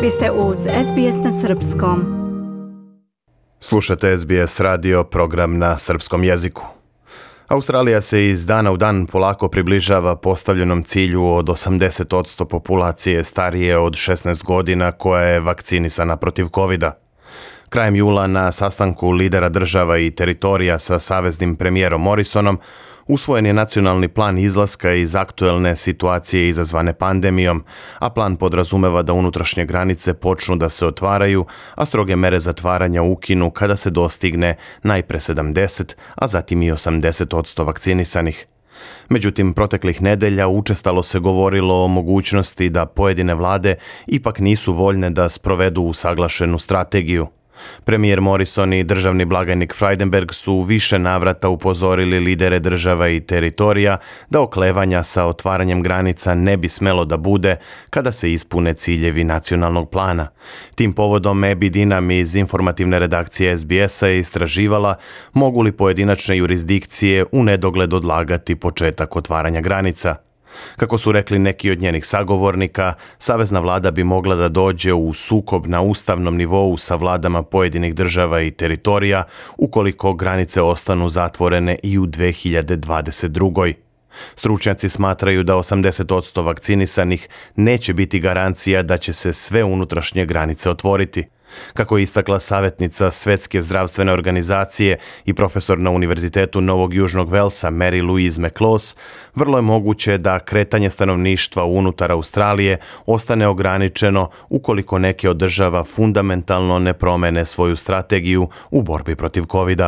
Vi ste uz SBS na srpskom. Slušate SBS radio, program na srpskom jeziku. Australija se iz dana u dan polako približava postavljenom cilju od 80% populacije starije od 16 godina koja je vakcinisana protiv covida. Krajem jula na sastanku lidera država i teritorija sa saveznim premijerom Morrisonom usvojen je nacionalni plan izlaska iz aktuelne situacije izazvane pandemijom, a plan podrazumeva da unutrašnje granice počnu da se otvaraju, a stroge mere zatvaranja ukinu kada se dostigne najpre 70, a zatim i 80% vakcinisanih. Međutim, proteklih nedelja učestalo se govorilo o mogućnosti da pojedine vlade ipak nisu voljne da sprovedu usaglašenu strategiju. Premijer Morrison i državni blagajnik Frydenberg su više navrata upozorili lidere država i teritorija da oklevanja sa otvaranjem granica ne bi smelo da bude kada se ispune ciljevi nacionalnog plana. Tim povodom Abby Dinam iz informativne redakcije SBS-a je istraživala mogu li pojedinačne jurisdikcije u nedogled odlagati početak otvaranja granica. Kako su rekli neki od njenih sagovornika, savezna vlada bi mogla da dođe u sukob na ustavnom nivou sa vladama pojedinih država i teritorija ukoliko granice ostanu zatvorene i u 2022. Stručnjaci smatraju da 80% vakcinisanih neće biti garancija da će se sve unutrašnje granice otvoriti. Kako je istakla savjetnica Svetske zdravstvene organizacije i profesor na Univerzitetu Novog Južnog Velsa Mary Louise McLaws, vrlo je moguće da kretanje stanovništva unutar Australije ostane ograničeno ukoliko neke od država fundamentalno ne promene svoju strategiju u borbi protiv covida.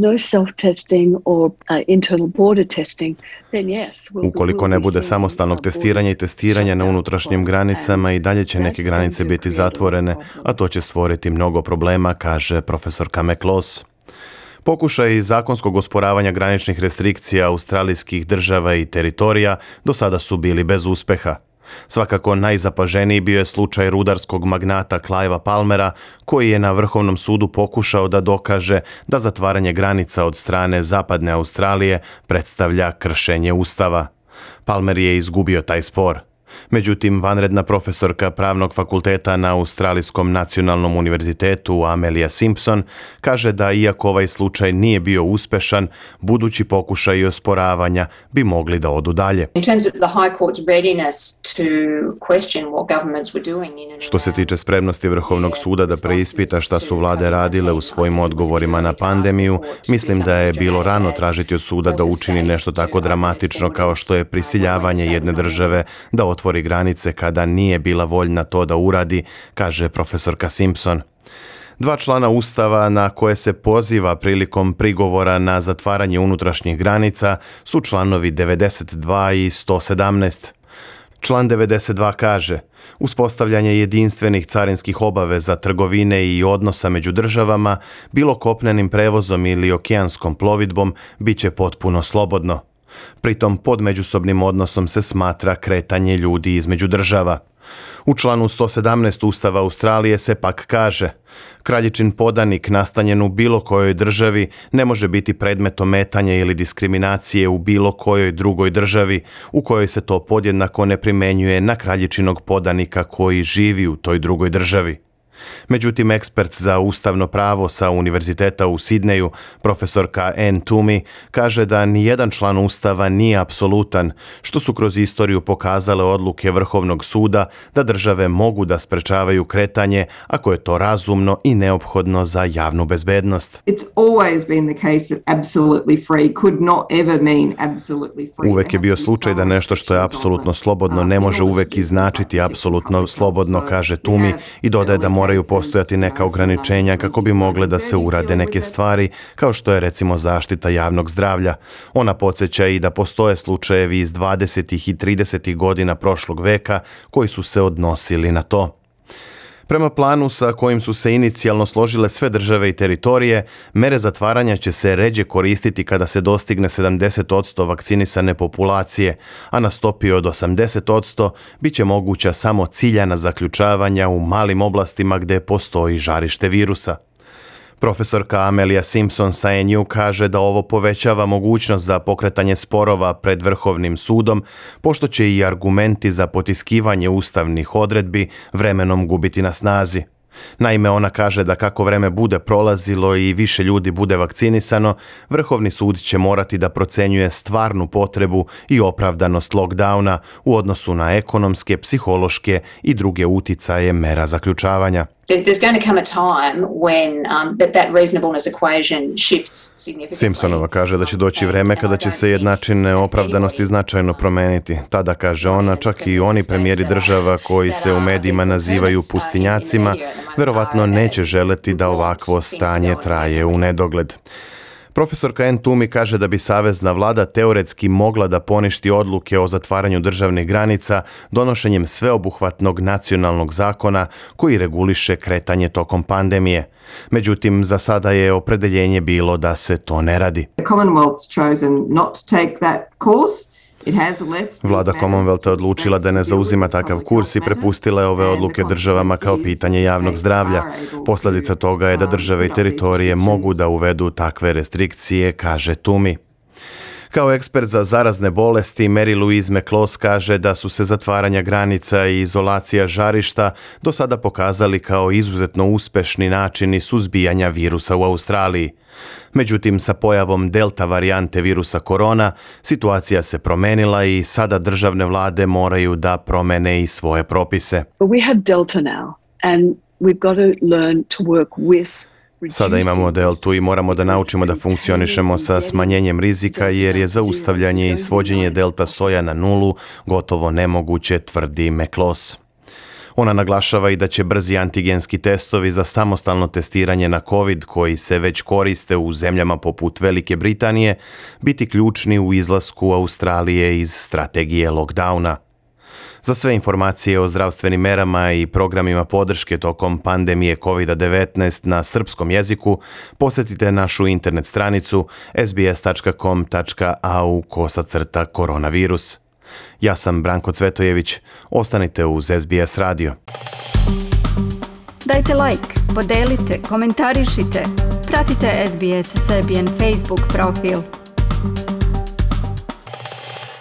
Ukoliko ne bude samostalnog testiranja i testiranja na unutrašnjim granicama, i dalje će neke granice biti zatvorene, a to će stvoriti mnogo problema, kaže profesorka McLaws. Pokušaj zakonskog osporavanja graničnih restrikcija australijskih država i teritorija do sada su bili bez uspeha. Svakako najzapaženiji bio je slučaj rudarskog magnata Clivea Palmera, koji je na Vrhovnom sudu pokušao da dokaže da zatvaranje granica od strane zapadne Australije predstavlja kršenje ustava. Palmer je izgubio taj spor. Međutim, vanredna profesorka pravnog fakulteta na Australijskom nacionalnom univerzitetu Amelia Simpson kaže da iako ovaj slučaj nije bio uspešan, budući pokušaji osporavanja bi mogli da odu dalje. Što se tiče spremnosti Vrhovnog suda da preispita šta su vlade radile u svojim odgovorima na pandemiju, mislim da je bilo rano tražiti od suda da učini nešto tako dramatično kao što je prisiljavanje jedne države da otvori granice kada nije bila voljna to da uradi, kaže profesorka Simpson. Dva člana Ustava na koje se poziva prilikom prigovora na zatvaranje unutrašnjih granica su članovi 92 i 117. Član 92 kaže: uspostavljanje jedinstvenih carinskih obaveza trgovine i odnosa među državama, bilo kopnenim prevozom ili okeanskom plovidbom, bit će potpuno slobodno. Pritom pod međusobnim odnosom se smatra kretanje ljudi između država. U članu 117 Ustava Australije se pak kaže: kraljičin podanik nastanjen u bilo kojoj državi ne može biti predmet ometanja ili diskriminacije u bilo kojoj drugoj državi u kojoj se to podjednako ne primenjuje na kraljičinog podanika koji živi u toj drugoj državi. Međutim, ekspert za ustavno pravo sa Univerziteta u Sidneju, profesorka Anne Toomey, kaže da nijedan član Ustava nije apsolutan, što su kroz istoriju pokazale odluke Vrhovnog suda da države mogu da sprečavaju kretanje ako je to razumno i neophodno za javnu bezbednost. Uvek je bio slučaj da nešto što je apsolutno slobodno ne može uvek i značiti apsolutno slobodno, kaže Toomey, i dodaje da moraju postojati neka ograničenja kako bi mogle da se urade neke stvari, kao što je recimo zaštita javnog zdravlja. Ona podsjeća i da postoje slučajevi iz 20. i 30. godina prošlog veka koji su se odnosili na to. Prema planu sa kojim su se inicijalno složile sve države i teritorije, mere zatvaranja će se ređe koristiti kada se dostigne 70% vakcinisane populacije, a na stopi od 80% bit će moguća samo ciljana zaključavanja u malim oblastima gde postoji žarište virusa. Profesorka Amelija Simpson sa NU kaže da ovo povećava mogućnost za pokretanje sporova pred Vrhovnim sudom, pošto će i argumenti za potiskivanje ustavnih odredbi vremenom gubiti na snazi. Naime, ona kaže da kako vreme bude prolazilo i više ljudi bude vakcinisano, Vrhovni sud će morati da procenjuje stvarnu potrebu i opravdanost lockdowna u odnosu na ekonomske, psihološke i druge uticaje mera zaključavanja. There's going to come a time when that reasonableness equation shifts significantly. Simpsonova kaže da će doći vreme kada će se jednačine opravdanosti značajno promeniti. Tada, kaže ona, čak i oni premijeri država koji se u medijima nazivaju pustinjacima, verovatno neće želeti da ovakvo stanje traje u nedogled. Profesorka Ann Toomey kaže da bi savezna vlada teoretski mogla da poništi odluke o zatvaranju državnih granica donošenjem sveobuhvatnog nacionalnog zakona koji reguliše kretanje tokom pandemije. Međutim, za sada je opredeljenje bilo da se to ne radi. Vlada Commonwealtha odlučila da ne zauzima takav kurs i prepustila je ove odluke državama kao pitanje javnog zdravlja. Posljedica toga je da države i teritorije mogu da uvedu takve restrikcije, kaže Toomey. Kao ekspert za zarazne bolesti, Mary Louise McLaws kaže da su se zatvaranja granica i izolacija žarišta do sada pokazali kao izuzetno uspešni načini suzbijanja virusa u Australiji. Međutim, sa pojavom delta varijante virusa korona, situacija se promenila i sada državne vlade moraju da promene i svoje propise. Sada imamo deltu i moramo da naučimo da funkcionišemo sa smanjenjem rizika jer je zaustavljanje i svođenje delta soja na nulu gotovo nemoguće, tvrdi McLaws. Ona naglašava i da će brzi antigenski testovi za samostalno testiranje na COVID, koji se već koriste u zemljama poput Velike Britanije, biti ključni u izlasku Australije iz strategije lockdowna. Za sve informacije o zdravstvenim merama i programima podrške tokom pandemije COVID-19 na srpskom jeziku posjetite našu internet stranicu sbs.com.au/koronavirus. Ja sam Branko Cvetojević. Ostanite uz SBS radio. Dajte like, podelite, komentarišite. Pratite SBS Serbian Facebook profil.